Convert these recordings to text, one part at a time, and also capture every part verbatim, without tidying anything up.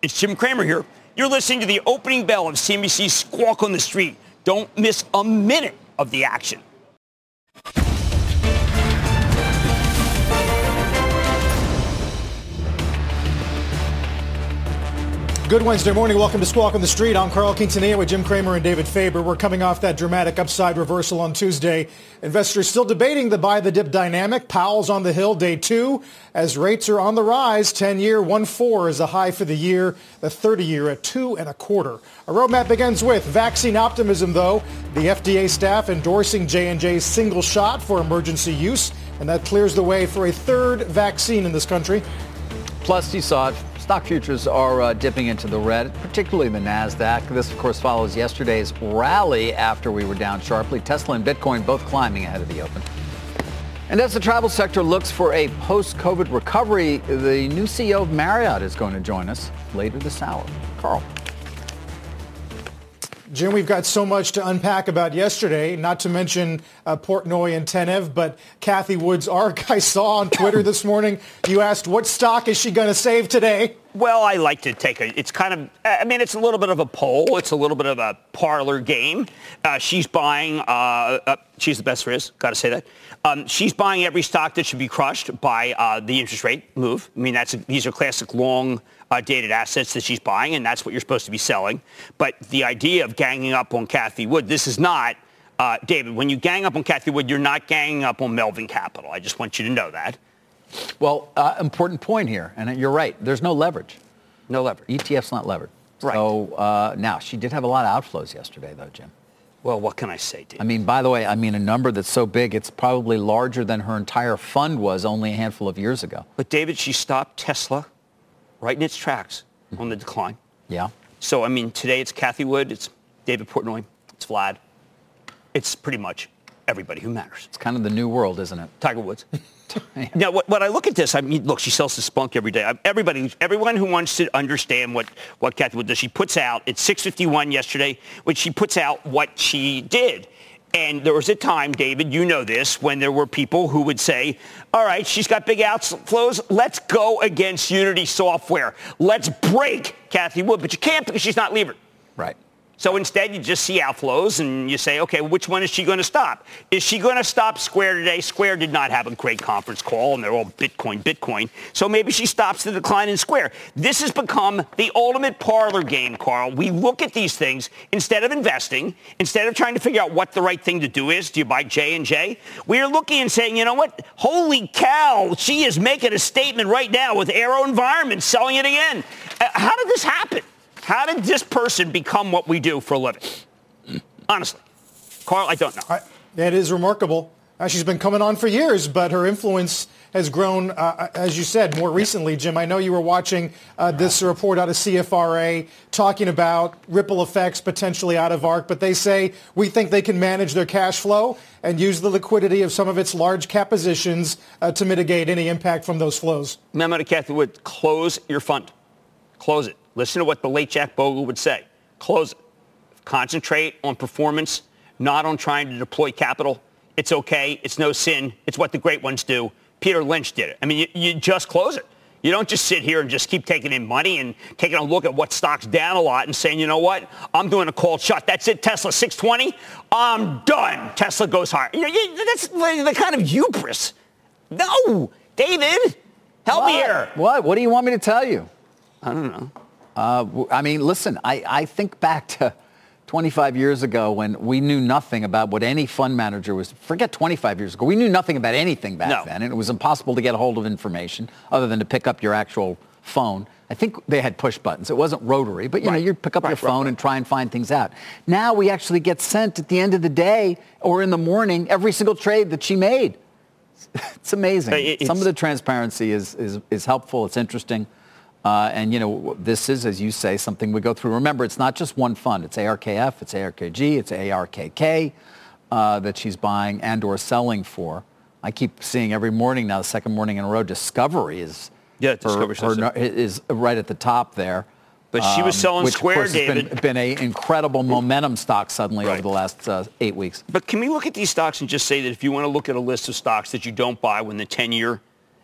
It's Jim Cramer here. You're listening to the opening bell of C N B C's Squawk on the Street. Don't miss a minute of the action. Good Wednesday morning. Welcome to Squawk on the Street. I'm Carl Quintanilla with Jim Cramer and David Faber. We're coming off that dramatic upside reversal on Tuesday. Investors still debating the buy the dip dynamic. Powell's on the Hill day two as rates are on the rise. ten-year one point four is a high for the year. The thirty-year at two and a quarter. Our roadmap begins with vaccine optimism, though. The F D A staff endorsing J and J's single shot for emergency use, and that clears the way for a third vaccine in this country. Plus, you saw it. Stock futures are uh, dipping into the red, particularly the NASDAQ. This, of course, follows yesterday's rally after we were down sharply. Tesla and Bitcoin both climbing ahead of the open. And as the travel sector looks for a post-COVID recovery, the new C E O of Marriott is going to join us later this hour. Carl. Jim, we've got so much to unpack about yesterday, not to mention uh, Portnoy and Tenev, but Cathie Wood's arc I saw on Twitter this morning. You asked, what stock is she going to save today? Well, I like to take a, it's kind of, I mean, it's a little bit of a poll. It's a little bit of a parlor game. Uh, she's buying, uh, uh, she's the best there is, got to say that. Um, she's buying every stock that should be crushed by uh, the interest rate move. I mean, that's a, these are classic long uh, dated assets that she's buying, and that's what you're supposed to be selling. But the idea of ganging up on Cathie Wood, this is not, uh, David, when you gang up on Cathie Wood, you're not ganging up on Melvin Capital. I just want you to know that. Well, uh, important point here, and you're right. There's no leverage. No leverage. E T F's not levered. Right. So uh, now, she did have a lot of outflows yesterday, though, Jim. Well, what can I say, David? I mean, by the way, I mean a number that's so big, it's probably larger than her entire fund was only a handful of years ago. But, David, she stopped Tesla right in its tracks mm-hmm. on the decline. Yeah. So, I mean, today it's Cathie Wood, it's David Portnoy, it's Vlad. It's pretty much everybody who matters. It's kind of the new world, isn't it? Tiger Woods. Now, what, what I look at this, I mean, look, she sells the spunk every day. Everybody, everyone who wants to understand what, what Cathie Wood does, she puts out, it's six fifty-one yesterday, when she puts out what she did. And there was a time, David, you know this, when there were people who would say, all right, she's got big outflows. Let's go against Unity Software. Let's break Cathie Wood. But you can't because she's not levered. Right. So instead, you just see outflows and you say, okay, which one is she going to stop? Is she going to stop Square today? Square did not have a great conference call, and they're all Bitcoin, Bitcoin. So maybe she stops the decline in Square. This has become the ultimate parlor game, Carl. We look at these things instead of investing, instead of trying to figure out what the right thing to do is. Do you buy J and J? We are looking and saying, you know what? Holy cow, she is making a statement right now with Aero Environment selling it again. Uh, how did this happen? How did this person become what we do for a living? Honestly. Carl, I don't know. I, it is remarkable. Uh, she's been coming on for years, but her influence has grown, uh, as you said, more recently. Jim, I know you were watching uh, this report out of C F R A talking about ripple effects potentially out of ARK, but they say we think they can manage their cash flow and use the liquidity of some of its large cap positions uh, to mitigate any impact from those flows. Memo to Cathie Wood, close your fund. Close it. Listen to what the late Jack Bogle would say. Close it. Concentrate on performance, not on trying to deploy capital. It's okay. It's no sin. It's what the great ones do. Peter Lynch did it. I mean, you, you just close it. You don't just sit here and just keep taking in money and taking a look at what stock's down a lot and saying, you know what, I'm doing a cold shot. That's it, Tesla, six twenty. I'm done. Tesla goes higher. You know, you, that's the kind of hubris. No, David, help what? me here. What? What do you want me to tell you? I don't know. Uh, I mean, listen, I, I think back to twenty-five years ago when we knew nothing about what any fund manager was. Forget twenty-five years ago. We knew nothing about anything back no. then, and it was impossible to get a hold of information other than to pick up your actual phone. I think they had push buttons. It wasn't rotary, but, you right. know, you pick up right, your phone right, right. and try and find things out. Now we actually get sent at the end of the day or in the morning every single trade that she made. It's amazing. It's, Some of the transparency is, is, is helpful. It's interesting. Uh, and, you know, this is, as you say, something we go through. Remember, it's not just one fund. It's A R K F, it's A R K G, it's A R K K uh, that she's buying and or selling for. I keep seeing every morning now, the second morning in a row, Discovery is, yeah, Discovery her, her, is right at the top there. But she was selling um, which, Square, of course, David. Has been, been an incredible momentum stock suddenly right. over the last uh, eight weeks. But can we look at these stocks and just say that if you want to look at a list of stocks that you don't buy when the ten-year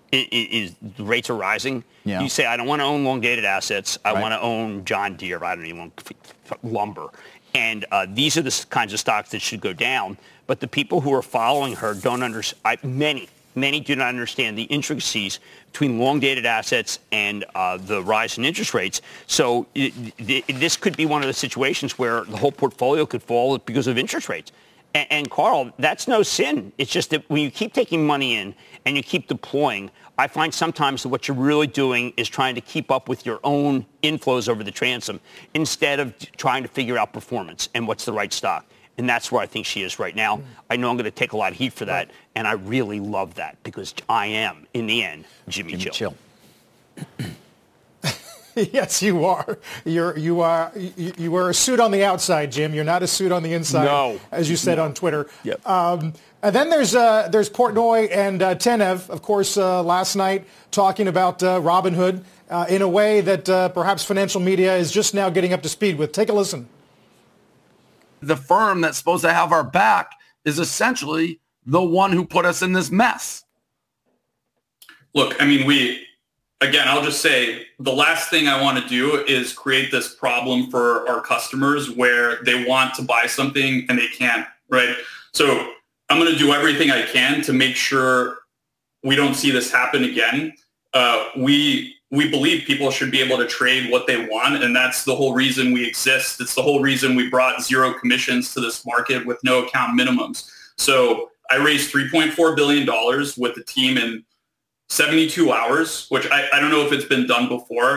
is, is rates are rising. Yeah. You say, I don't want to own long-dated assets. I Right. want to own John Deere. I don't even want lumber. And uh, these are the kinds of stocks that should go down. But the people who are following her don't understand. Many, many do not understand the intricacies between long-dated assets and uh, the rise in interest rates. So it, it, this could be one of the situations where the whole portfolio could fall because of interest rates. And, and Carl, that's no sin. It's just that when you keep taking money in and you keep deploying, I find sometimes that what you're really doing is trying to keep up with your own inflows over the transom instead of trying to figure out performance and what's the right stock. And that's where I think she is right now. Mm. I know I'm going to take a lot of heat for that, right. and I really love that because I am, in the end, Jimmy, Jimmy Chill. Chill. Yes, you are. You're you are you, you are a suit on the outside, Jim. You're not a suit on the inside, no. as you said no. on Twitter. Yep. Um, and then there's uh, there's Portnoy and uh, Tenev, of course, uh, last night talking about uh, Robinhood uh, in a way that uh, perhaps financial media is just now getting up to speed with. Take a listen. The firm that's supposed to have our back is essentially the one who put us in this mess. Look, I mean, we. Again, I'll just say the last thing I want to do is create this problem for our customers where they want to buy something and they can't, right? So I'm going to do everything I can to make sure we don't see this happen again. Uh, we we believe people should be able to trade what they want, and that's the whole reason we exist. It's the whole reason we brought zero commissions to this market with no account minimums. So I raised three point four billion dollars with the team in seventy-two hours, which I, I don't know if it's been done before.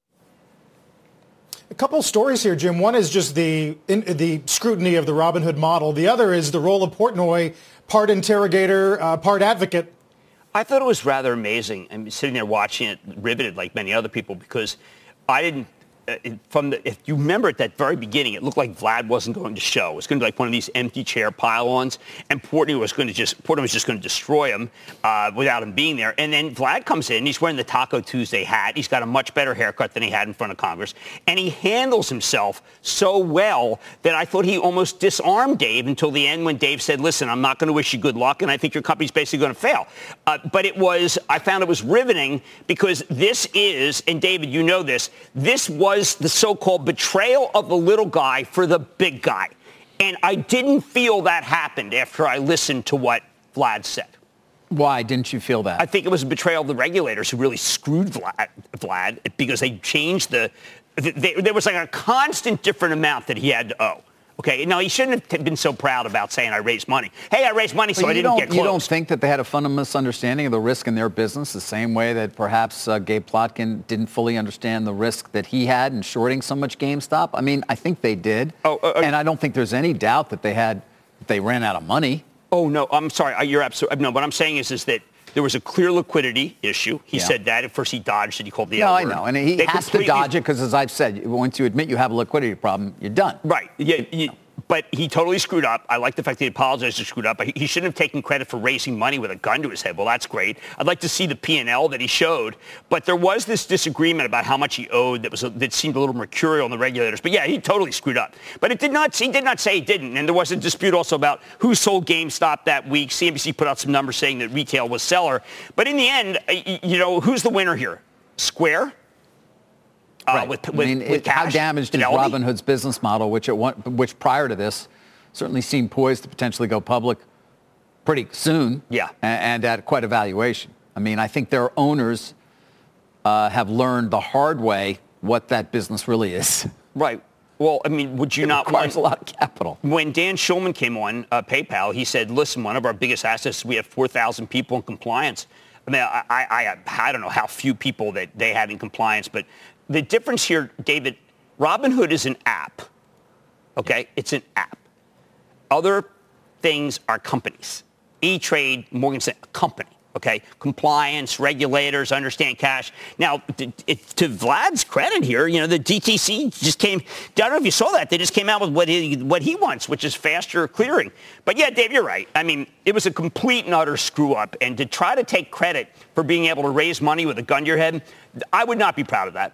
A couple of stories here, Jim. One is just the in, the scrutiny of the Robinhood model. The other is the role of Portnoy, part interrogator, uh, part advocate. I thought it was rather amazing. I'm sitting there watching it, riveted like many other people, because I didn't. Uh, from the, if you remember at that very beginning, it looked like Vlad wasn't going to show. It was going to be like one of these empty chair pile-ons, and Portnoy was going to just Portnoy was just going to destroy him uh, without him being there. And then Vlad comes in. He's wearing the Taco Tuesday hat. He's got a much better haircut than he had in front of Congress, and he handles himself so well that I thought he almost disarmed Dave until the end when Dave said, "Listen, I'm not going to wish you good luck, and I think your company's basically going to fail." Uh, but it was I found it was riveting because this is, and David, you know this, this was. Was the so-called betrayal of the little guy for the big guy. And I didn't feel that happened after I listened to what Vlad said. Why didn't you feel that? I think it was a betrayal of the regulators who really screwed Vlad, Vlad because they changed the, they, there was like a constant different amount that he had to owe. Okay, now he shouldn't have been so proud about saying I raised money. Hey, I raised money so I didn't get close. You don't think that they had a fundamental misunderstanding of the risk in their business the same way that perhaps uh, Gabe Plotkin didn't fully understand the risk that he had in shorting so much GameStop? I mean, I think they did. Oh, uh, and I don't think there's any doubt that they had, that they ran out of money. Oh, no, I'm sorry. You're absolutely, no, what I'm saying is, is that there was a clear liquidity issue. He yeah. said that. At first, he dodged it. He called the No, L I word. know. And he they has to dodge it because, as I've said, once you admit you have a liquidity problem, you're done. Right. Yeah. You, but he totally screwed up. I like the fact that he apologized to screwed up. But he shouldn't have taken credit for raising money with a gun to his head. Well, that's great. I'd like to see the P and L that he showed. But there was this disagreement about how much he owed that was a, that seemed a little mercurial in the regulators. But, yeah, he totally screwed up. But it did not. He did not say he didn't. And there was a dispute also about who sold GameStop that week. C N B C put out some numbers saying that retail was seller. But in the end, you know, who's the winner here? Square? Uh, right. With, with, I mean, with it, how damaged is Robinhood's business model, which at one, which prior to this certainly seemed poised to potentially go public pretty soon, yeah, and, and at quite a valuation. I mean, I think their owners uh, have learned the hard way what that business really is. Right. Well, I mean, would you it not requires want, a lot of capital. When Dan Schulman came on uh, PayPal, he said, "Listen, one of our biggest assets, we have four thousand people in compliance." I mean, I, I, I, I don't know how few people that they had in compliance, but the difference here, David, Robinhood is an app, okay? It's an app. Other things are companies. E-Trade, Morgan Stanley, a company, okay? Compliance, regulators, understand cash. Now, it, to Vlad's credit here, you know, the D T C just came, I don't know if you saw that, they just came out with what he, what he wants, which is faster clearing. But yeah, Dave, you're right. I mean, it was a complete and utter screw-up, and to try to take credit for being able to raise money with a gun to your head, I would not be proud of that.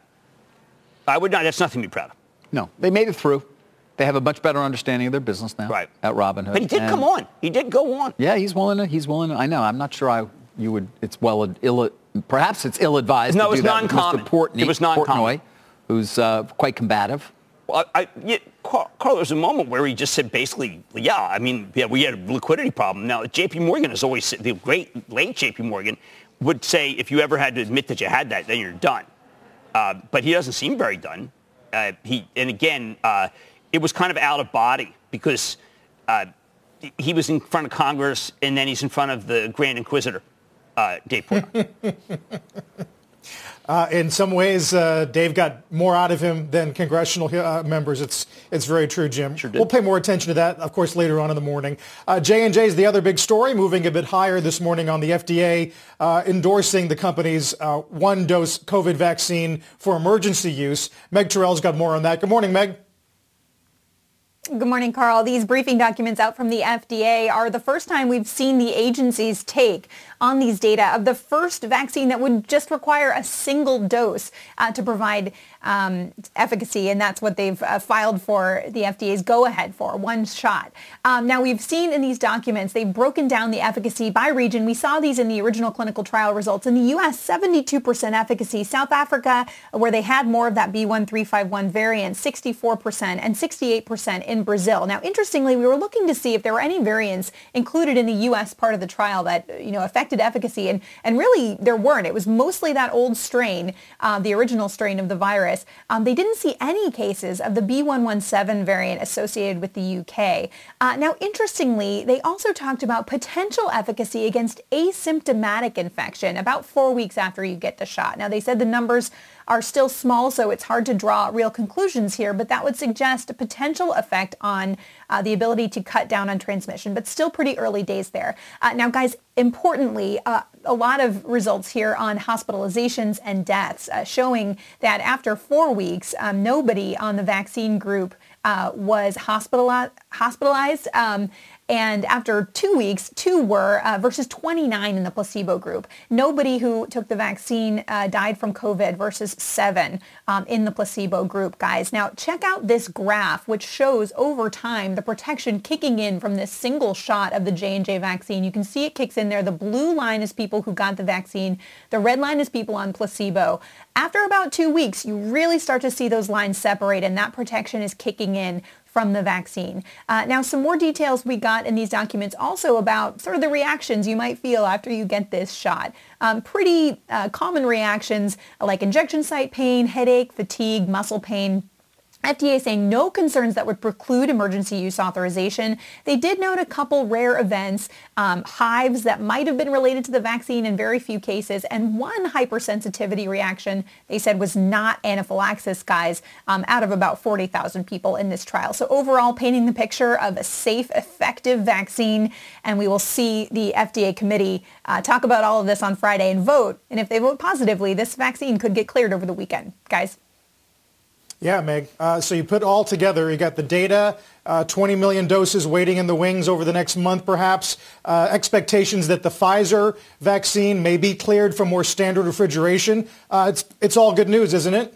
I would not. That's nothing to be proud of. No, they made it through. They have a much better understanding of their business now, right, at Robinhood. But he did and come on. He did go on. Yeah, he's willing to. He's willing to. I know. I'm not sure I you would, it's well, ill, perhaps it's ill-advised no, to do it's that non-common. with Mister Portnoy, It was non-common. Portnoy, who's uh, quite combative. Well, I, yeah, Carl, Carl, there was a moment where he just said basically, yeah, I mean, yeah, we had a liquidity problem. Now, J P Morgan has always said, the great late J P Morgan would say if you ever had to admit that you had that, then you're done. Uh, but he doesn't seem very done. Uh, he and again, uh, it was kind of out of body because uh, he was in front of Congress and then he's in front of the Grand Inquisitor, uh, Dave Portnoy. Uh, in some ways, uh, Dave got more out of him than congressional uh, members. It's it's very true, Jim. Sure did. We'll pay more attention to that, of course, later on in the morning. Uh, J and J is the other big story, moving a bit higher this morning on the F D A, uh, endorsing the company's uh, one-dose COVID vaccine for emergency use. Meg Terrell's got more on that. Good morning, Meg. Good morning, Carl. These briefing documents out from the F D A are the first time we've seen the agency's take on these data of the first vaccine that would just require a single dose uh, to provide um, efficacy, and that's what they've uh, filed for the F D A's go-ahead for, one shot. Um, now, we've seen in these documents, they've broken down the efficacy by region. We saw these in the original clinical trial results. In the U S, seventy-two percent efficacy. South Africa, where they had more of that B one three five one variant, sixty-four percent, and sixty-eight percent in Brazil. Now, interestingly, we were looking to see if there were any variants included in the U S part of the trial that, you know, affected efficacy, and, and really there weren't. It was mostly that old strain, uh, the original strain of the virus. Um, they didn't see any cases of the B one one seven variant associated with the U K. Uh, now, interestingly, they also talked about potential efficacy against asymptomatic infection about four weeks after you get the shot. Now, they said the numbers are still small, so it's hard to draw real conclusions here, but that would suggest a potential effect on uh, the ability to cut down on transmission, but still pretty early days there. Uh, now, guys, importantly, uh, a lot of results here on hospitalizations and deaths uh, showing that after four weeks, um, nobody on the vaccine group uh, was hospitali- hospitalized. Um, And after two weeks, two were uh, versus twenty-nine in the placebo group. Nobody who took the vaccine uh, died from COVID versus seven um, in the placebo group, guys. Now, check out this graph, which shows over time the protection kicking in from this single shot of the J and J vaccine. You can see it kicks in there. The blue line is people who got the vaccine. The red line is people on placebo. After about two weeks, you really start to see those lines separate, and that protection is kicking in from the vaccine. Uh, now, some more details we got in these documents also about sort of the reactions you might feel after you get this shot. Um, pretty uh, common reactions like injection site pain, headache, fatigue, muscle pain. F D A saying no concerns that would preclude emergency use authorization. They did note a couple rare events, um, hives that might have been related to the vaccine in very few cases, and one hypersensitivity reaction they said was not anaphylaxis, guys, um, out of about forty thousand people in this trial. So overall, painting the picture of a safe, effective vaccine, and we will see the F D A committee uh, talk about all of this on Friday and vote. And if they vote positively, this vaccine could get cleared over the weekend. Guys? Yeah, Meg. Uh, so you put all together, you got the data, uh, twenty million doses waiting in the wings over the next month, perhaps. Uh, expectations that the Pfizer vaccine may be cleared for more standard refrigeration. Uh, it's, it's all good news, isn't it?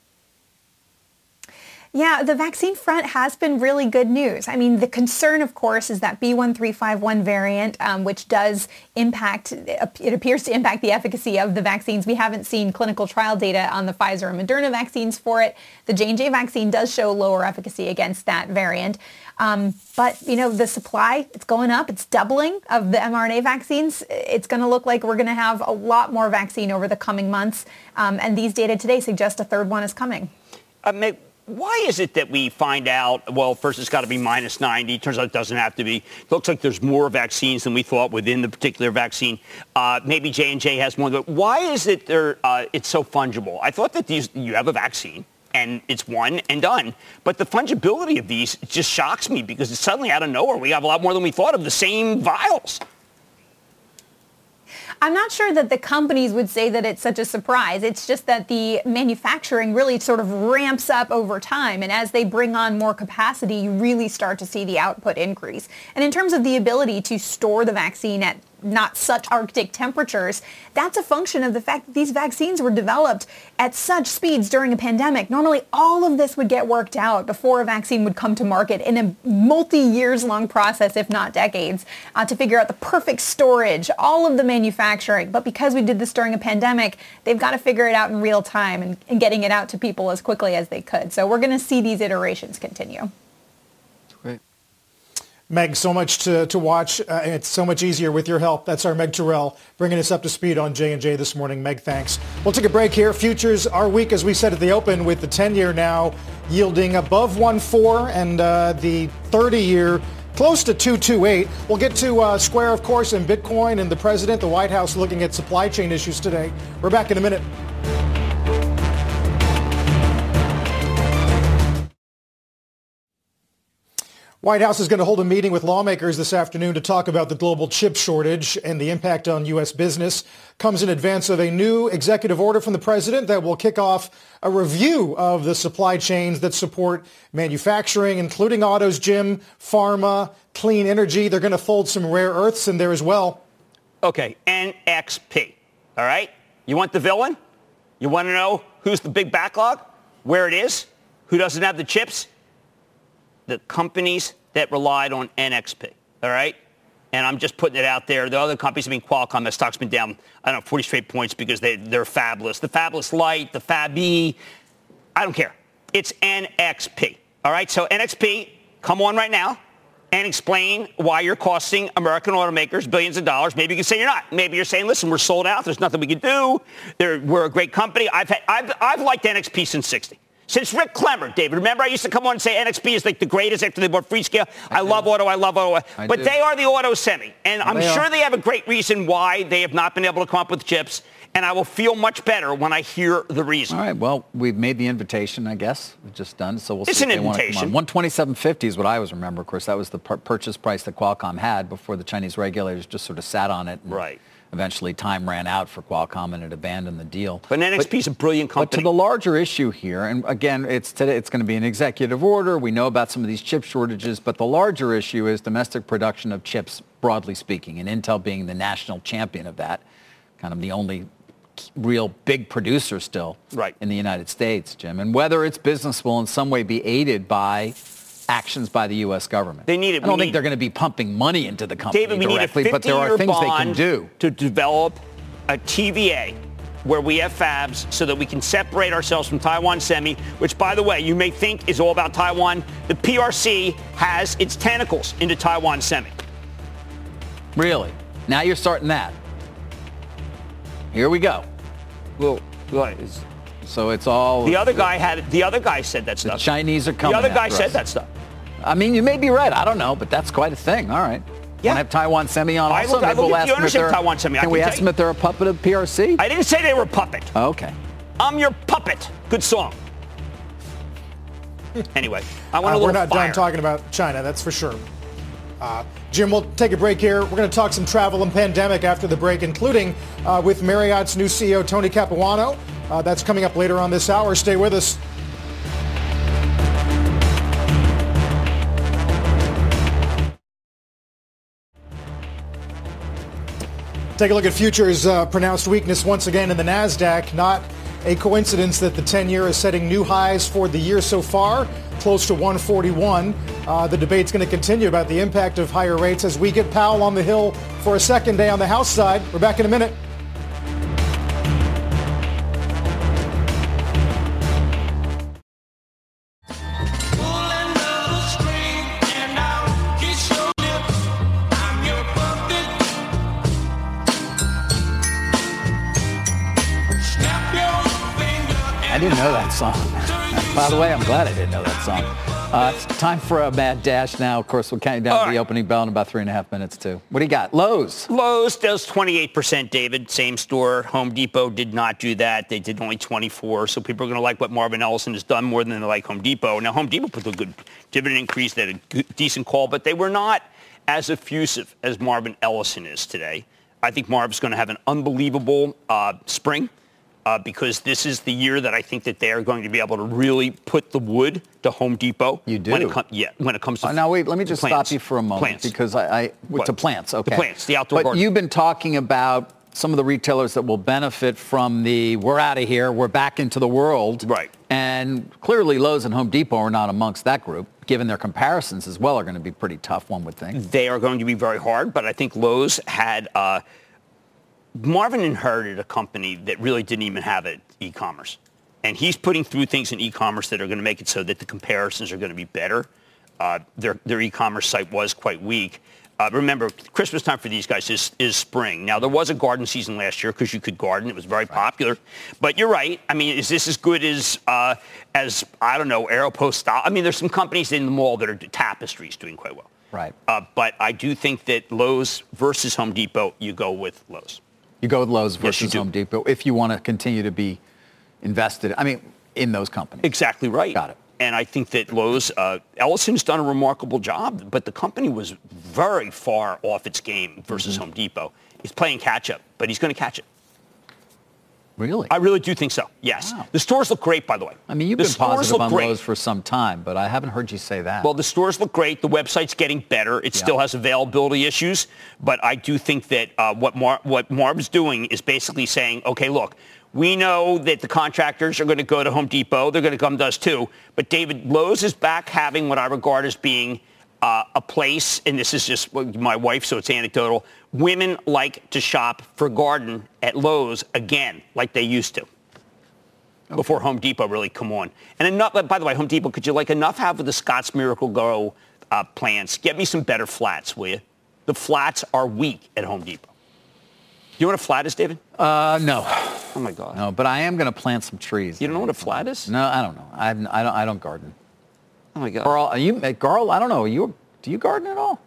Yeah, the vaccine front has been really good news. I mean, the concern, of course, is that B one three five one variant, um, which does impact, it appears to impact the efficacy of the vaccines. We haven't seen clinical trial data on the Pfizer and Moderna vaccines for it. The J and J vaccine does show lower efficacy against that variant. Um, but, you know, the supply, it's going up. It's doubling of the mRNA vaccines. It's going to look like we're going to have a lot more vaccine over the coming months. Um, and these data today suggest a third one is coming. Uh, Meg, why is it that we find out, well, first it's got to be minus ninety. Turns out it doesn't have to be. It looks like there's more vaccines than we thought within the particular vaccine. Uh, maybe J and J has more. But why is it there, uh, it's so fungible? I thought that these, you have a vaccine and it's one and done. But the fungibility of these just shocks me because it's suddenly out of nowhere. We have a lot more than we thought of the same vials. I'm not sure that the companies would say that it's such a surprise. It's just that the manufacturing really sort of ramps up over time. And as they bring on more capacity, you really start to see the output increase. And in terms of the ability to store the vaccine at not such Arctic temperatures. That's a function of the fact that these vaccines were developed at such speeds during a pandemic. Normally, all of this would get worked out before a vaccine would come to market in a multi-years long process, if not decades, uh, to figure out the perfect storage, all of the manufacturing. But because we did this during a pandemic, they've got to figure it out in real time and, and getting it out to people as quickly as they could. So we're going to see these iterations continue. Great. Meg, so much to, to watch. Uh, and it's so much easier with your help. That's our Meg Terrell bringing us up to speed on J and J this morning. Meg, thanks. We'll take a break here. Futures are weak, as we said at the open, with the ten-year now yielding above one point four and uh, the thirty-year close to two point two eight. We'll get to uh, Square, of course, and Bitcoin and the president, the White House looking at supply chain issues today. We're back in a minute. White House is going to hold a meeting with lawmakers this afternoon to talk about the global chip shortage and the impact on U S business. Comes in advance of a new executive order from the president that will kick off a review of the supply chains that support manufacturing, including autos, Jim, pharma, clean energy. They're going to fold some rare earths in there as well. Okay, N X P, all right? You want the villain? You want to know who's the big backlog, where it is, who doesn't have the chips? The companies that relied on N X P, all right? And I'm just putting it out there. The other companies, I mean, Qualcomm, that stock's been down, I don't know, forty straight points because they, they're fabless. The Fabless Light, the Fab E, I don't care. It's N X P, all right? So N X P, come on right now and explain why you're costing American automakers billions of dollars. Maybe you can say you're not. Maybe you're saying, listen, we're sold out. There's nothing we can do. They're, we're a great company. I've, had, I've, I've liked N X P since sixty. Since Rick Clemmer, David. Remember I used to come on and say N X P is like the greatest after they bought Freescale. I, I love auto. I love auto. I but do. They are the auto semi. And well, I'm they sure are. They have a great reason why they have not been able to come up with chips. And I will feel much better when I hear the reason. All right. Well, we've made the invitation, I guess. We've just done. So we'll it's see an if they invitation. Want to come on. one twenty-seven fifty is what I always remember. Of course, that was the pur- purchase price that Qualcomm had before the Chinese regulators just sort of sat on it. Right. Eventually, time ran out for Qualcomm, and it abandoned the deal. But N X P is a brilliant company. But to the larger issue here, and again, it's today, it's going to be an executive order. We know about some of these chip shortages, but the larger issue is domestic production of chips, broadly speaking, and Intel being the national champion of that, kind of the only real big producer still right. in the United States, Jim. And whether its business will in some way be aided by actions by the U S government. They need it. I don't we think they're going to be pumping money into the company David, we directly, need a but there are things they can do to develop a T V A where we have fabs so that we can separate ourselves from Taiwan Semi, which, by the way, you may think is all about Taiwan. The P R C has its tentacles into Taiwan Semi. Really? Now you're starting that. Here we go. Well, so it's all... The other guy had. The other guy said that stuff. The Chinese are coming. The other guy after said us. that stuff. I mean, you may be right. I don't know, but that's quite a thing. All right. Yeah. Want to have Taiwan Semi on also? I look, I look we'll at the ownership of Taiwan Semi. Can, can we ask them if they're a puppet of P R C? I didn't say they were a puppet. Oh, okay. I'm your puppet. Good song. Anyway, I want uh, a little We're not fire. done talking about China, that's for sure. Uh, Jim, we'll take a break here. We're going to talk some travel and pandemic after the break, including uh, with Marriott's new C E O, Tony Capuano. Uh, that's coming up later on this hour. Stay with us. Take a look at futures. Uh, pronounced weakness once again in the NASDAQ. Not a coincidence that the ten-year is setting new highs for the year so far, close to one forty-one. Uh, the debate's going to continue about the impact of higher rates as we get Powell on the Hill for a second day on the House side. We're back in a minute. I didn't know that song. By the way, I'm glad I didn't know that song. Uh, it's time for a mad dash now. Of course, we'll count down to right. the opening bell in about three and a half minutes, too. What do you got? Lowe's. Lowe's does twenty-eight percent, David. Same store. Home Depot did not do that. They did only twenty-four. So people are going to like what Marvin Ellison has done more than they like Home Depot. Now, Home Depot put a good dividend increase. They had a good, decent call, but they were not as effusive as Marvin Ellison is today. I think Marv's going to have an unbelievable uh, spring. uh, because this is the year that I think that they are going to be able to really put the wood to Home Depot. You do? When it com- yeah, when it comes to uh, Now, wait, let me just plants. stop you for a moment. Plants. Because I, I to plants, okay. The plants, the outdoor But garden. you've been talking about some of the retailers that will benefit from the we're out of here, we're back into the world. Right. And clearly Lowe's and Home Depot are not amongst that group, given their comparisons as well are going to be pretty tough, one would think. They are going to be very hard, but I think Lowe's had, uh, Marvin inherited a company that really didn't even have it e-commerce. And he's putting through things in e-commerce that are going to make it so that the comparisons are going to be better. Uh, their, their e-commerce site was quite weak. Uh, remember, Christmas time for these guys is, is spring. Now, there was a garden season last year because you could garden. It was very popular. But you're right. I mean, is this as good as, uh, as I don't know, Aeropost style? I mean, there's some companies in the mall that are Tapestry's doing quite well. Right. Uh, but I do think that Lowe's versus Home Depot, you go with Lowe's. You go with Lowe's versus Yes, Home Depot if you want to continue to be invested, I mean, in those companies. Exactly right. Got it. And I think that Lowe's, uh, Ellison's done a remarkable job, but the company was very far off its game versus mm-hmm. Home Depot. He's playing catch-up, but he's going to catch it. Really? I really do think so, yes. Wow. The stores look great, by the way. I mean, you've the been positive on great. Lowe's for some time, but I haven't heard you say that. Well, the stores look great. The website's getting better. It yeah. still has availability issues, but I do think that uh, what, Mar- what Marv's doing is basically saying, okay, look, we know that the contractors are going to go to Home Depot. They're going to come to us too. But David, Lowe's is back having what I regard as being uh, a place, and this is just my wife, so it's anecdotal. Women like to shop for garden at Lowe's again, like they used to. Okay. Before Home Depot really come on. And enough, by the way, Home Depot, could you like enough have with the Scotts Miracle-Gro uh, plants? Get me some better flats, will you? The flats are weak at Home Depot. Do you know what a flat is, David? Uh, no. Oh, my God. No, but I am going to plant some trees. You don't know what a flat is? No, I don't know. I, I, don't, I don't garden. Oh, my God. Carl, are you, Carl, I don't know. Are you, do you garden at all?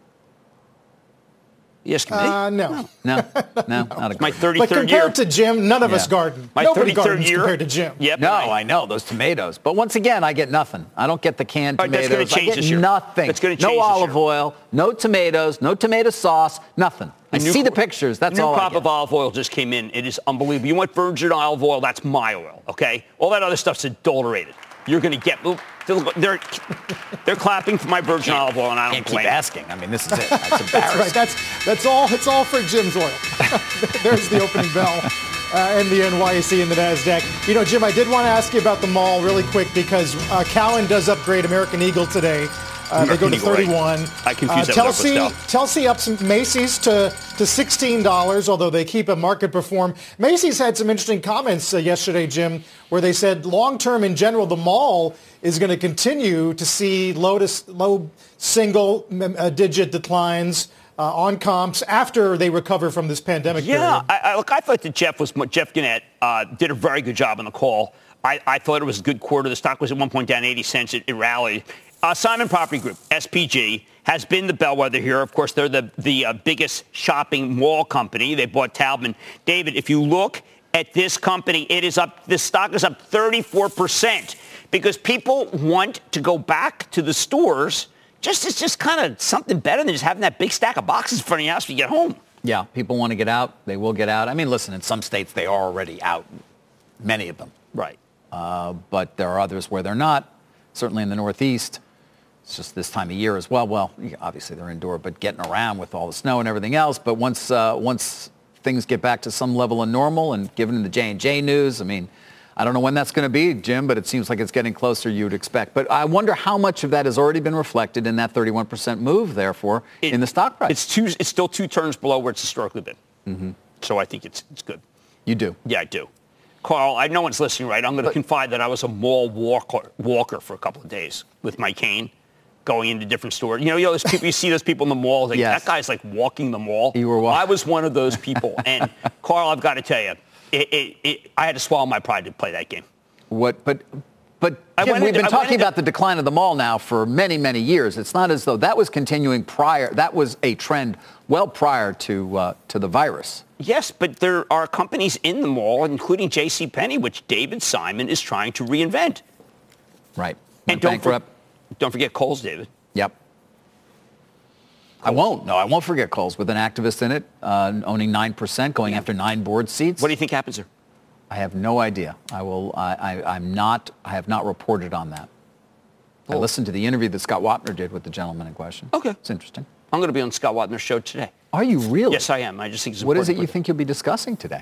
Yes, can uh, no. No, no, no. Not a my thirty-third year. But compared to Jim, none of yeah. us garden. My Nobody thirty-third gardens year compared to Jim. Yep. No, I, I know those tomatoes. But once again, I get nothing. I don't get the canned right, tomatoes. That's going to change I get this year. Nothing. That's going to change No this olive year. oil, no tomatoes, no tomato sauce, nothing. I see the pictures. That's new all. New crop I get. of olive oil just came in. It is unbelievable. You want virgin olive oil? That's my oil. Okay. All that other stuff's adulterated. You're going to get. They're they're clapping for my virgin olive oil, and I don't Can't blame keep asking. I mean, this is it. That's embarrassing. That's right. That's that's all. It's all for Jim's oil. There's the opening bell. Uh, and the N Y S E and the NASDAQ. You know, Jim, I did want to ask you about the mall really quick because uh, Cowan does upgrade American Eagle today. Uh, they go to Eagle, thirty-one. Right. I confuse uh, that Telsey, with Telsey up some Macy's to, to sixteen dollars, although they keep a market perform. Macy's had some interesting comments uh, yesterday, Jim, where they said long-term in general, the mall is going to continue to see low, to, low single-digit declines Uh, on comps after they recover from this pandemic yeah, period. I, I, look, I thought that Jeff was Jeff Gannett uh, did a very good job on the call. I, I thought it was a good quarter. The stock was at one point down eighty cents. It, it rallied. Uh, Simon Property Group, S P G, has been the bellwether here. Of course, they're the the uh, biggest shopping mall company. They bought Taubman. David, if you look at this company, it is up. This stock is up thirty-four percent because people want to go back to the stores. Just it's just kind of something better than just having that big stack of boxes in front of your house when you get home. Yeah, people want to get out. They will get out. I mean, listen, in some states they are already out, many of them. Right. Uh, but there are others where they're not. Certainly in the Northeast, it's just this time of year as well. Well, obviously they're indoor, but getting around with all the snow and everything else. But once uh, once things get back to some level of normal, and given the J and J news, I mean, I don't know when that's going to be, Jim, but it seems like it's getting closer you would expect. But I wonder how much of that has already been reflected in that thirty-one percent move, therefore, it, in the stock price. It's two. It's still two turns below where it's historically been. Mm-hmm. So I think it's it's good. You do? Yeah, I do. Carl, I no one's listening, right? I'm going to confide that I was a mall walker, walker for a couple of days with my cane, going into different stores. You know, you know, those people, you see those people in the mall. Like, yes. That guy's like walking the mall. You were walking. I was one of those people. And Carl, I've got to tell you, it, it, it, I had to swallow my pride to play that game. What? But but Jim, we've into, been talking into, about the decline of the mall now for many, many years. It's not as though that was continuing prior. That was a trend well prior to uh, to the virus. Yes, but there are companies in the mall, including JCPenney, which David Simon is trying to reinvent. Right. And don't, for, don't forget Kohl's, David. Yep. I won't. No, I won't forget Kohl's with an activist in it, uh, owning nine percent, going after nine board seats. What do you think happens there? I have no idea. I will. I, I, I'm not. I have not reported on that. Well, I listened to the interview that Scott Wapner did with the gentleman in question. Okay, it's interesting. I'm going to be on Scott Wapner's show today. Are you really? Yes, I am. I just think it's What important. is it you think you'll be discussing today?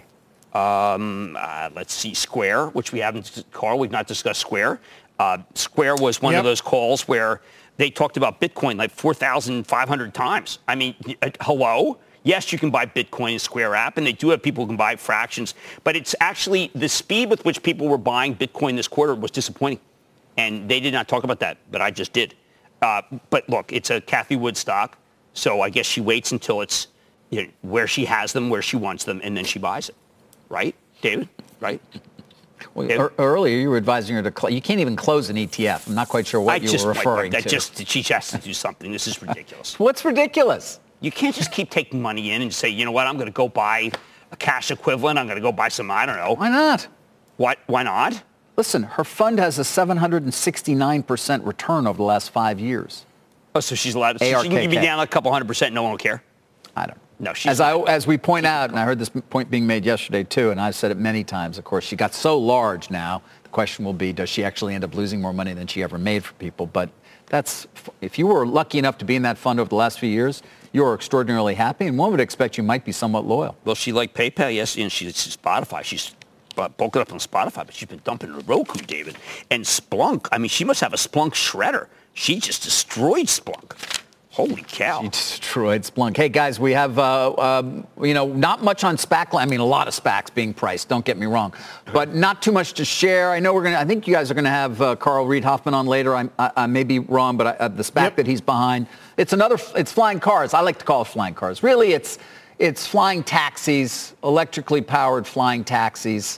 Um, uh, let's see, Square, which we haven't, Carl, we've not discussed Square. Uh, Square was one yep. of those calls where they talked about Bitcoin like four thousand five hundred times. I mean, uh, hello? Yes, you can buy Bitcoin in Square app, and they do have people who can buy fractions. But it's actually the speed with which people were buying Bitcoin this quarter was disappointing. And they did not talk about that, but I just did. Uh, but look, it's a Cathie Wood stock, so I guess she waits until it's you know, where she has them, where she wants them, and then she buys it. Right, David? Right? Well, David? Earlier, you were advising her to cl- you can't even close an E T F. I'm not quite sure what I you just, were referring like, like, to. Just, she has to do something. This is ridiculous. What's ridiculous? You can't just keep taking money in and say, you know what, I'm going to go buy a cash equivalent. I'm going to go buy some, I don't know. Why not? What? Why not? Listen, her fund has a seven hundred sixty-nine percent return over the last five years. Oh, so she's allowed to. So she can give you down a couple hundred percent. No one will care. I don't know. No, she's as I as we point out, and I heard this point being made yesterday too, and I've said it many times. Of course, she got so large now. The question will be, does she actually end up losing more money than she ever made for people? But that's if you were lucky enough to be in that fund over the last few years, you are extraordinarily happy, and one would expect you might be somewhat loyal. Well, she liked PayPal, yes, and she's Spotify. She's bulking up on Spotify, but she's been dumping Roku, David, and Splunk. I mean, she must have a Splunk shredder. She just destroyed Splunk. Holy cow. She destroyed Splunk. Hey, guys, we have, uh, um, you know, not much on SPAC. I mean, a lot of SPACs being priced. Don't get me wrong. But not too much to share. I know we're going to, I think you guys are going to have uh, Carl Reed Hoffman on later. I, I, I may be wrong, but I, uh, the SPAC yep. that he's behind, it's another, it's flying cars. I like to call it flying cars. Really, it's, it's flying taxis, electrically powered flying taxis.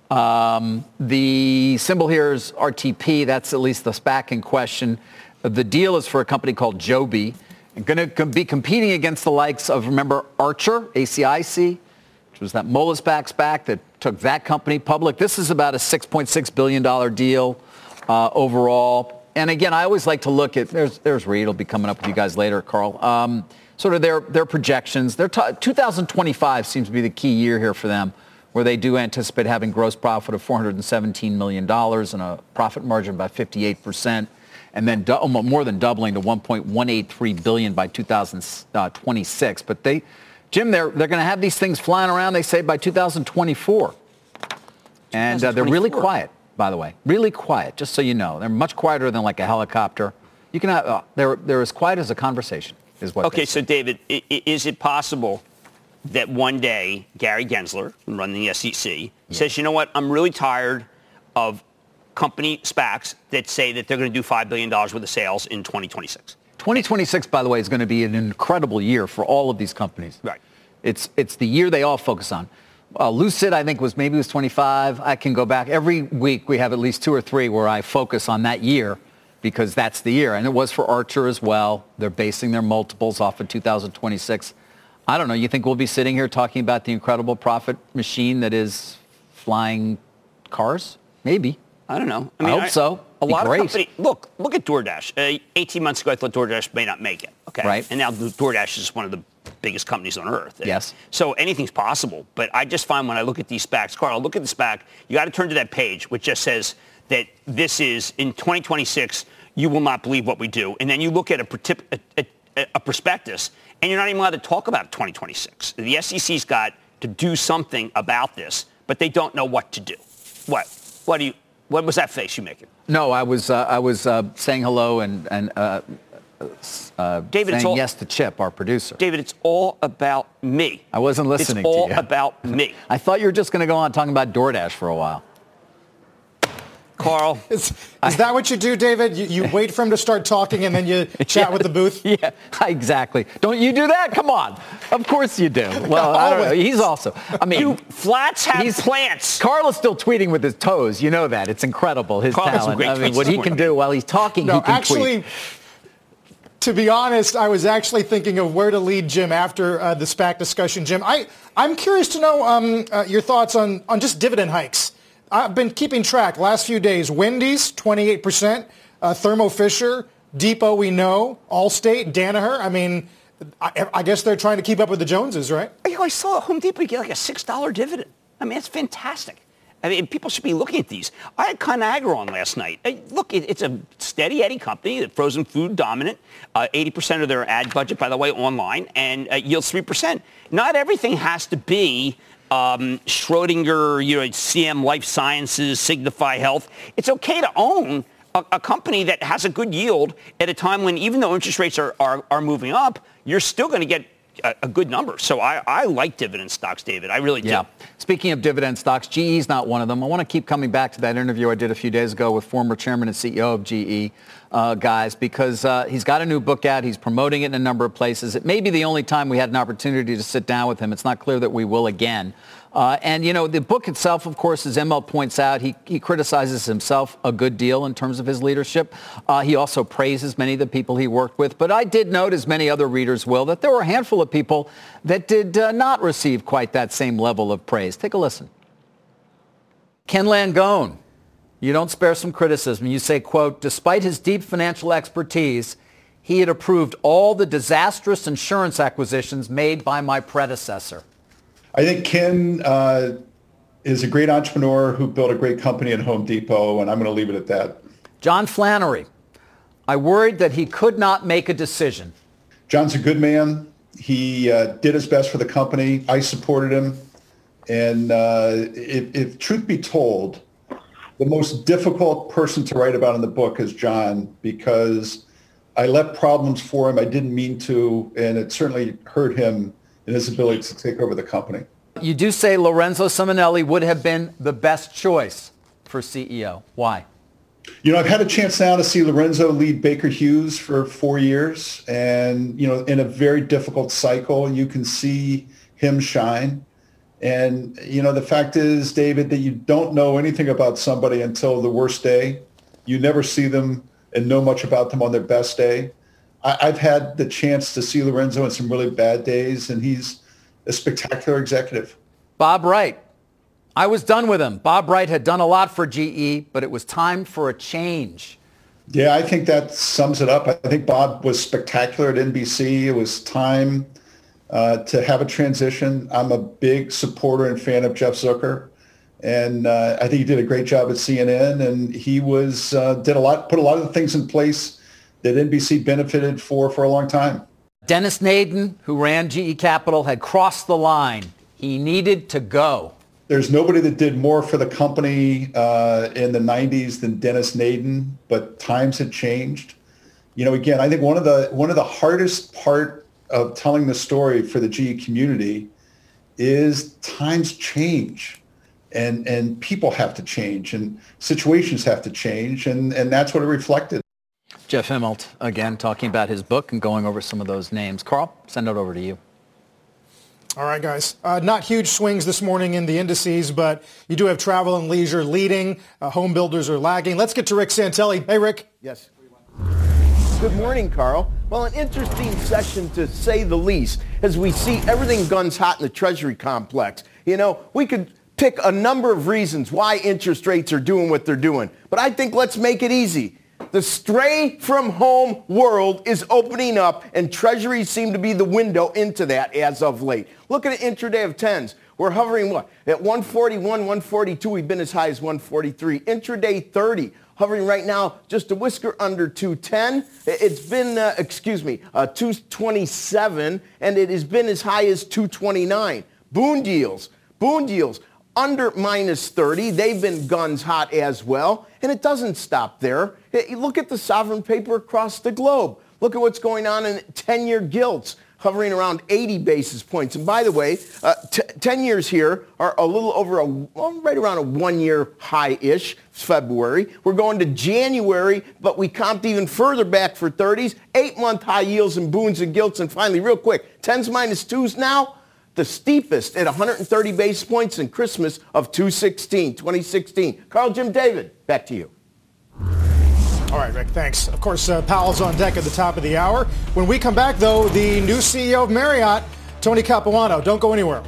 Um, the symbol here is R T P. That's at least the SPAC in question. The deal is for a company called Joby. Going to be competing against the likes of, remember, Archer, A C I C, which was that Moelis-backed SPAC that took that company public. This is about a six point six billion dollars deal uh, overall. And again, I always like to look at, there's there's Reed, will be coming up with you guys later, Carl, um, sort of their, their projections. Their t- two thousand twenty-five seems to be the key year here for them, where they do anticipate having gross profit of four hundred seventeen million dollars and a profit margin of about fifty-eight percent. And then du- more than doubling to one point one eight three billion dollars by two thousand twenty-six. But they, Jim, they're they're going to have these things flying around, they say, by two thousand twenty-four. And uh, they're really quiet, by the way. Really quiet, just so you know. They're much quieter than like a helicopter. You can have, uh, they're, they're as quiet as a conversation, is what Okay, so David, is it possible that one day Gary Gensler, running the S E C, yeah. says, you know what, I'm really tired of company SPACs that say that they're going to do five billion dollars worth of sales in twenty twenty-six. twenty twenty-six, by the way, is going to be an incredible year for all of these companies. Right. It's it's the year they all focus on. Uh, Lucid, I think, was maybe was twenty-five. I can go back. Every week we have at least two or three where I focus on that year because that's the year. And it was for Archer as well. They're basing their multiples off of two thousand twenty-six. I don't know. You think we'll be sitting here talking about the incredible profit machine that is flying cars? Maybe. I don't know. I, mean, I hope I, so. A be lot great. of companies, look, look at DoorDash. Uh, eighteen months ago, I thought DoorDash may not make it. Okay. Right. And now DoorDash is one of the biggest companies on earth. Yes. So anything's possible. But I just find when I look at these SPACs, Carl, look at the SPAC. You got to turn to that page, which just says that this is in twenty twenty-six. You will not believe what we do. And then you look at a, a, a, a prospectus, and you're not even allowed to talk about twenty twenty-six. The S E C's got to do something about this, but they don't know what to do. What? What do you? What was that face you making? No, I was uh, I was uh, saying hello and and uh, uh, David, saying it's all, yes to Chip, our producer. David, it's all about me. I wasn't listening to you. It's all to you. about me. I thought you were just going to go on talking about DoorDash for a while. Carl. Is, is that what you do, David? You, you wait for him to start talking and then you chat yeah, with the booth? Yeah, exactly. Don't you do that? Come on. Of course you do. Well, I don't know. He's also, I mean. You flats have he's, plants. Carl is still tweeting with his toes. You know that. It's incredible, his Carl talent. I mean, what he can do while he's talking, no, he can actually, tweet. To be honest, I was actually thinking of where to lead Jim after uh, the SPAC discussion. Jim, I, I'm curious to know um, uh, your thoughts on, on just dividend hikes. I've been keeping track last few days. Wendy's, twenty-eight percent. Uh, Thermo Fisher, Depot, we know. Allstate, Danaher. I mean, I, I guess they're trying to keep up with the Joneses, right? I saw Home Depot get like a six dollar dividend. I mean, it's fantastic. I mean, people should be looking at these. I had Conagra on last night. Look, it, it's a steady Eddie company, frozen food dominant, uh, eighty percent of their ad budget, by the way, online, and uh, yields three percent. Not everything has to be um, Schrodinger, you know, C M Life Sciences, Signify Health. It's okay to own a, a company that has a good yield at a time when, even though interest rates are, are, are moving up, you're still going to get A, a good number. So I, I like dividend stocks, David. I really do. Yeah. Speaking of dividend stocks, G E's not one of them. I want to keep coming back to that interview I did a few days ago with former chairman and C E O of G E, uh, guys, because uh, he's got a new book out. He's promoting it in a number of places. It may be the only time we had an opportunity to sit down with him. It's not clear that we will again. Uh, and, you know, the book itself, of course, as M L points out, he, he criticizes himself a good deal in terms of his leadership. Uh, he also praises many of the people he worked with. But I did note, as many other readers will, that there were a handful of people that did uh, not receive quite that same level of praise. Take a listen. Ken Langone, you don't spare some criticism. You say, quote, despite his deep financial expertise, he had approved all the disastrous insurance acquisitions made by my predecessor. I think Ken uh, is a great entrepreneur who built a great company at Home Depot, and I'm going to leave it at that. John Flannery, I worried that he could not make a decision. John's a good man. He uh, did his best for the company. I supported him. And uh, if, if truth be told, the most difficult person to write about in the book is John, because I left problems for him I didn't mean to, and it certainly hurt him in his ability to take over the company. You do say Lorenzo Simonelli would have been the best choice for C E O. Why? You know, I've had a chance now to see Lorenzo lead Baker Hughes for four years. And, you know, in a very difficult cycle, you can see him shine. And, you know, the fact is, David, that you don't know anything about somebody until the worst day. You never see them and know much about them on their best day. I've had the chance to see Lorenzo in some really bad days, and he's a spectacular executive. Bob Wright. I was done with him. Bob Wright had done a lot for G E, but it was time for a change. Yeah, I think that sums it up. I think Bob was spectacular at N B C. It was time uh, to have a transition. I'm a big supporter and fan of Jeff Zucker, and uh, I think he did a great job at C N N, and he was uh, did a lot, put a lot of the things in place that N B C benefited for for a long time. Dennis Naden, who ran G E Capital, had crossed the line. He needed to go. There's nobody that did more for the company uh, in the nineties than Dennis Naden, but times had changed. You know, again, I think one of the one of the hardest part of telling the story for the G E community is times change, and and people have to change, and situations have to change, and and that's what it reflected. Jeff Immelt, again, talking about his book and going over some of those names. Carl, send it over to you. All right, guys. Uh, not huge swings this morning in the indices, but you do have travel and leisure leading. Uh, home builders are lagging. Let's get to Rick Santelli. Hey, Rick. Yes. Good morning, Carl. Well, an interesting session to say the least, as we see everything guns hot in the Treasury complex. You know, we could pick a number of reasons why interest rates are doing what they're doing, but I think let's make it easy. The stray from home world is opening up, and Treasuries seem to be the window into that as of late. Look at an intraday of tens. We're hovering, what, at one forty-one, one forty-two. We've been as high as one forty-three. Intraday thirty, hovering right now just a whisker under two ten. It's been, uh, excuse me, uh, two twenty-seven, and it has been as high as two twenty-nine. Bund yields, Bund yields. Under minus thirty. They've been guns hot as well. And it doesn't stop there. Look at the sovereign paper across the globe. Look at what's going on in ten-year gilts, hovering around eighty basis points. And by the way, uh, t- ten years here are a little over a, well, right around a one-year high-ish. It's February. We're going to January, but we comped even further back for thirties. Eight-month high yields and boons and gilts. And finally, real quick, tens minus twos now. The steepest at one hundred thirty basis points in Christmas of two sixteen, twenty sixteen. Carl, Jim, David, back to you. All right, Rick, thanks. Of course, uh, Powell's on deck at the top of the hour. When we come back, though, the new C E O of Marriott, Tony Capuano. Don't go anywhere.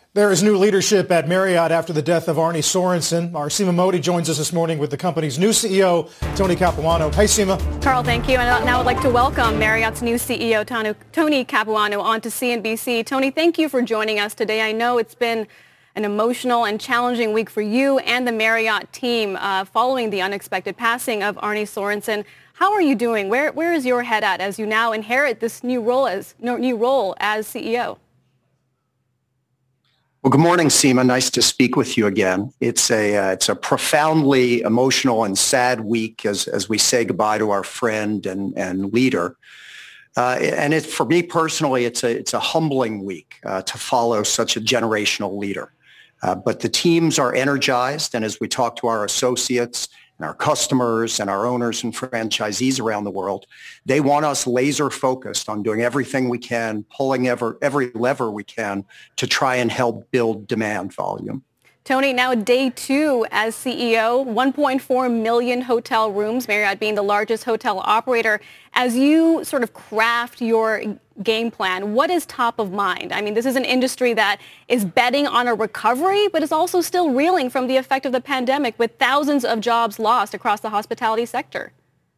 There is new leadership at Marriott after the death of Arne Sorensen. Our Seema Modi joins us this morning with the company's new C E O, Tony Capuano. Hey, Seema. Carl, thank you. And now I'd like to welcome Marriott's new C E O, Tony Capuano, on to C N B C. Tony, thank you for joining us today. I know it's been an emotional and challenging week for you and the Marriott team uh, following the unexpected passing of Arne Sorensen. How are you doing? Where Where is your head at as you now inherit this new role as new role as C E O? Well, good morning, Seema. Nice to speak with you again. It's a uh, it's a profoundly emotional and sad week as as we say goodbye to our friend and and leader. Uh, and it, for me personally, it's a it's a humbling week uh, to follow such a generational leader. Uh, but the teams are energized, and as we talk to our associates and our customers and our owners and franchisees around the world, they want us laser focused on doing everything we can, pulling ever, every lever we can to try and help build demand volume. Tony, now day two as C E O, one point four million hotel rooms, Marriott being the largest hotel operator. As you sort of craft your game plan, what is top of mind? I mean, this is an industry that is betting on a recovery, but is also still reeling from the effect of the pandemic with thousands of jobs lost across the hospitality sector.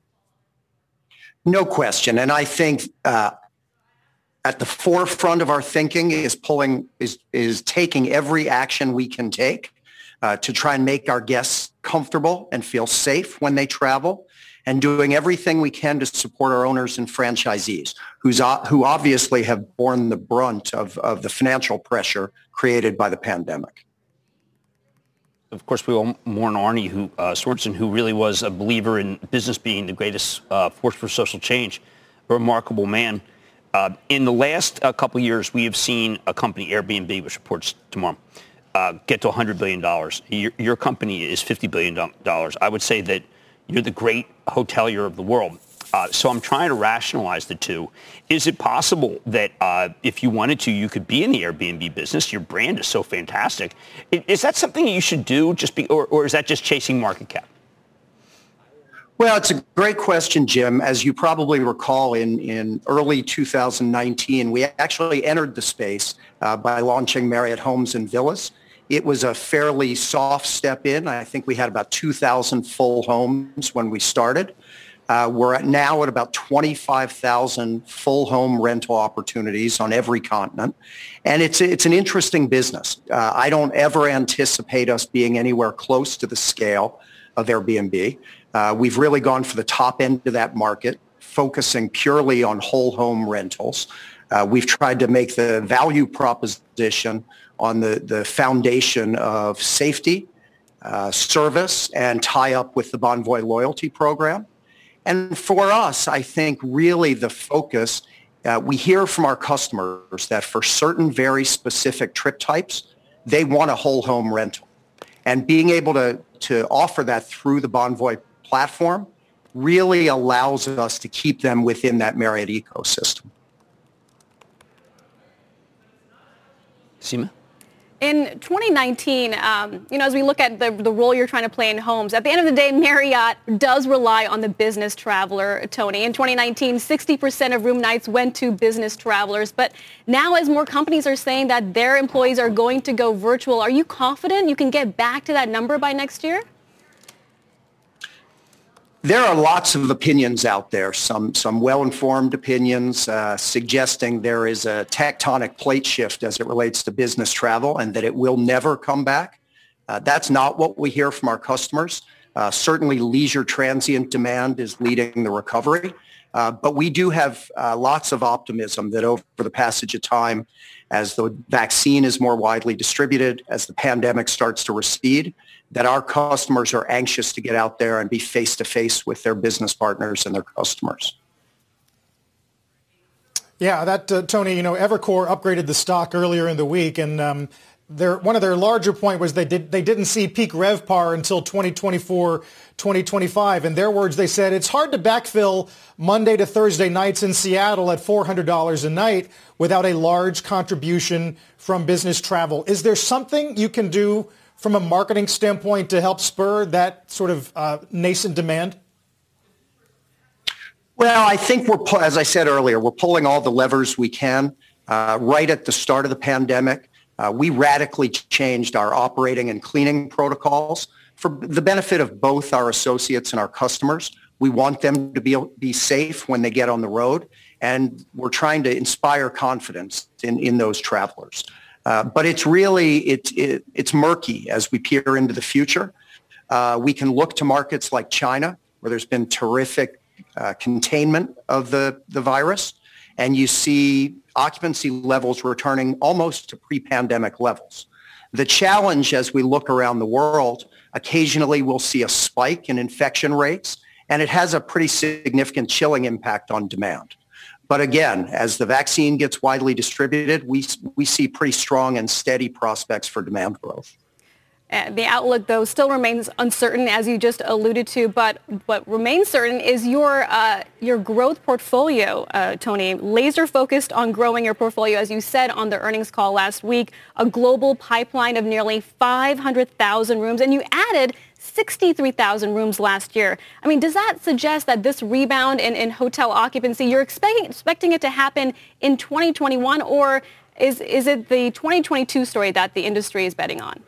No question. And I think uh, at the forefront of our thinking is pulling, is, is taking every action we can take uh, to try and make our guests comfortable and feel safe when they travel, and doing everything we can to support our owners and franchisees who's, uh, who obviously have borne the brunt of, of the financial pressure created by the pandemic. Of course, we all mourn Arne who, uh, Sorensen, who really was a believer in business being the greatest uh, force for social change, a remarkable man. Uh, in the last uh, couple of years, we have seen a company, Airbnb, which reports tomorrow, uh, get to one hundred billion dollars. Your, your company is fifty billion dollars. I would say that you're the great hotelier of the world. Uh, so I'm trying to rationalize the two. Is it possible that uh, if you wanted to, you could be in the Airbnb business? Your brand is so fantastic. Is, is that something you should do, just be, or, or is that just chasing market cap? Well, it's a great question, Jim. As you probably recall, in, in early two thousand nineteen, we actually entered the space uh, by launching Marriott Homes and Villas. It was a fairly soft step in. I think we had about two thousand full homes when we started. Uh, we're at now at about twenty-five thousand full home rental opportunities on every continent. And it's, it's an interesting business. Uh, I don't ever anticipate us being anywhere close to the scale of Airbnb. Uh, we've really gone for the top end of that market, focusing purely on whole home rentals. Uh, we've tried to make the value proposition on the, the foundation of safety, uh, service, and tie up with the Bonvoy loyalty program. And for us, I think really the focus, uh, we hear from our customers that for certain very specific trip types, they want a whole home rental. And being able to, to offer that through the Bonvoy platform really allows us to keep them within that Marriott ecosystem. Seema? In twenty nineteen, um, you know, as we look at the, the role you're trying to play in homes, at the end of the day, Marriott does rely on the business traveler, Tony. In twenty nineteen, sixty percent of room nights went to business travelers. But now as more companies are saying that their employees are going to go virtual, are you confident you can get back to that number by next year? There are lots of opinions out there, some some well-informed opinions uh, suggesting there is a tectonic plate shift as it relates to business travel and that it will never come back. Uh, that's not what we hear from our customers. Uh, certainly leisure transient demand is leading the recovery, uh, but we do have uh, lots of optimism that over the passage of time, as the vaccine is more widely distributed, as the pandemic starts to recede, that our customers are anxious to get out there and be face-to-face with their business partners and their customers. Yeah, that, uh, Tony, you know, Evercore upgraded the stock earlier in the week, and um, their, one of their larger point was they, did, they didn't see peak RevPAR until twenty twenty-four, twenty twenty-five. In their words, they said, it's hard to backfill Monday to Thursday nights in Seattle at four hundred dollars a night without a large contribution from business travel. Is there something you can do from a marketing standpoint to help spur that sort of uh, nascent demand? Well, I think we're, as I said earlier, we're pulling all the levers we can. Uh, right at the start of the pandemic, Uh, we radically changed our operating and cleaning protocols for the benefit of both our associates and our customers. We want them to be, be safe when they get on the road, and we're trying to inspire confidence in, in those travelers. Uh, but it's really, it, it, it's murky as we peer into the future. Uh, we can look to markets like China, where there's been terrific uh, containment of the, the virus, and you see occupancy levels returning almost to pre-pandemic levels. The challenge as we look around the world, occasionally we'll see a spike in infection rates, and it has a pretty significant chilling impact on demand. But again, as the vaccine gets widely distributed, we, we see pretty strong and steady prospects for demand growth. Uh, the outlook, though, still remains uncertain, as you just alluded to. But what remains certain is your uh, your growth portfolio, uh, Tony. Laser focused on growing your portfolio, as you said on the earnings call last week. A global pipeline of nearly five hundred thousand rooms, and you added sixty-three thousand rooms last year. I mean, does that suggest that this rebound in, in hotel occupancy, you're expecting expecting it to happen in twenty twenty-one, or is is it the twenty twenty-two story that the industry is betting on?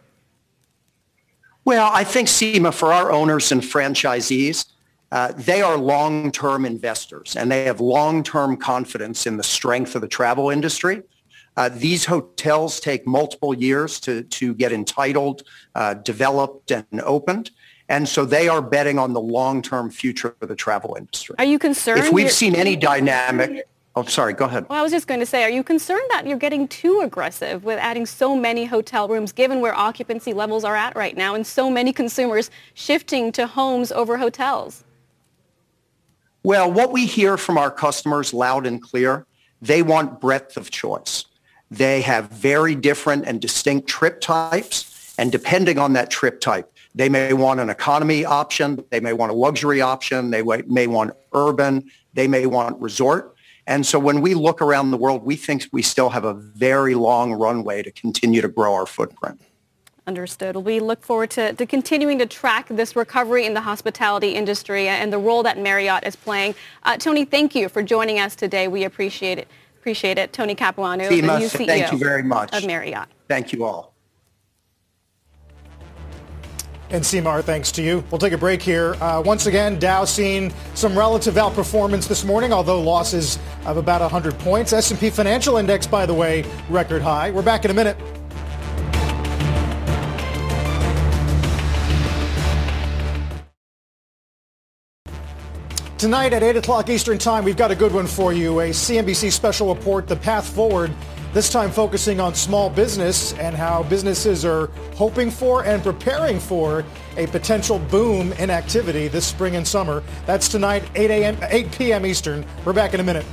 Well, I think, Seema, for our owners and franchisees, uh, they are long-term investors, and they have long-term confidence in the strength of the travel industry. Uh, these hotels take multiple years to, to get entitled, uh, developed, and opened. And so they are betting on the long-term future of the travel industry. Are you concerned? If we've seen any dynamic... Oh, sorry, go ahead. Well, I was just going to say, are you concerned that you're getting too aggressive with adding so many hotel rooms, given where occupancy levels are at right now and so many consumers shifting to homes over hotels? Well, what we hear from our customers loud and clear, they want breadth of choice. They have very different and distinct trip types, and depending on that trip type, they may want an economy option, they may want a luxury option, they may want urban, they may want resort. And so when we look around the world, we think we still have a very long runway to continue to grow our footprint. Understood. We look forward to, to continuing to track this recovery in the hospitality industry and the role that Marriott is playing. Uh, Tony, thank you for joining us today. We appreciate it. Appreciate it. Tony Capuano, the new C E O thank you very much. of Marriott. Thank you all. And Seema, our thanks to you. We'll take a break here. Uh, once again, Dow seeing some relative outperformance this morning, although losses of about one hundred points. S and P Financial Index, by the way, record high. We're back in a minute. Tonight at eight o'clock Eastern Time, we've got a good one for you. A C N B C special report, The Path Forward, this time focusing on small business and how businesses are hoping for and preparing for a potential boom in activity this spring and summer. That's tonight, eight a.m., eight p.m. Eastern. We're back in a minute.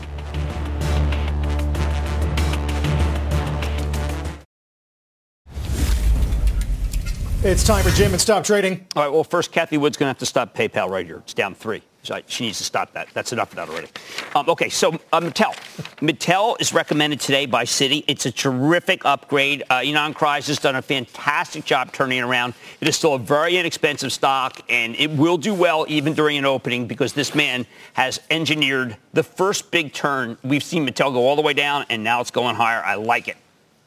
It's time for Jim and Stop Trading. All right, well, first, Kathy Wood's going to have to stop PayPal right here. It's down three. She needs to stop that. That's enough of that already. Um, okay, so uh, Mattel. Mattel is recommended today by Citi. It's a terrific upgrade. Uh, Ynon Kreiz has done a fantastic job turning it around. It is still a very inexpensive stock, and it will do well even during an opening because this man has engineered the first big turn. We've seen Mattel go all the way down, and now it's going higher. I like it.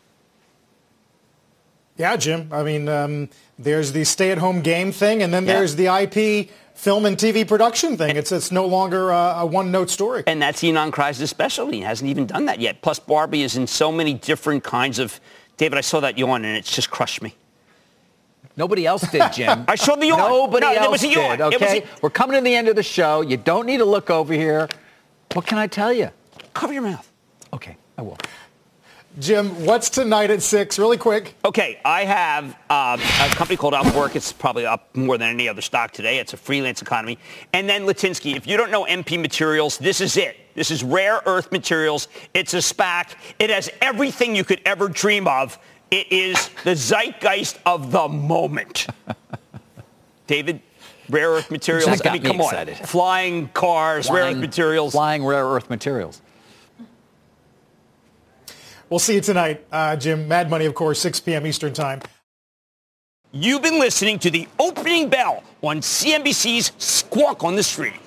Yeah, Jim. I mean, um, there's the stay-at-home game thing, and then yeah. there's the I P film and T V production thing. It's it's no longer a, a one-note story. And that's Ynon Kreiz's specialty. He hasn't even done that yet. Plus, Barbie is in so many different kinds of... David, I saw that yawn, and it's just crushed me. Nobody else did, Jim. I saw the yawn. Nobody no, else it was a yawn. did, okay? A... We're coming to the end of the show. You don't need to look over here. What can I tell you? Cover your mouth. Okay, I will. Jim, what's tonight at six? Really quick. Okay, I have uh, a company called Upwork. It's probably up more than any other stock today. It's a freelance economy. And then Litinsky. If you don't know M P Materials, this is it. This is rare earth materials. It's a SPAC. It has everything you could ever dream of. It is the zeitgeist of the moment. David, rare earth materials. I mean, come excited. on. Flying cars, flying, rare earth materials. Flying rare earth materials. We'll see you tonight, uh, Jim. Mad Money, of course, six p.m. Eastern Time. You've been listening to the opening bell on C N B C's Squawk on the Street.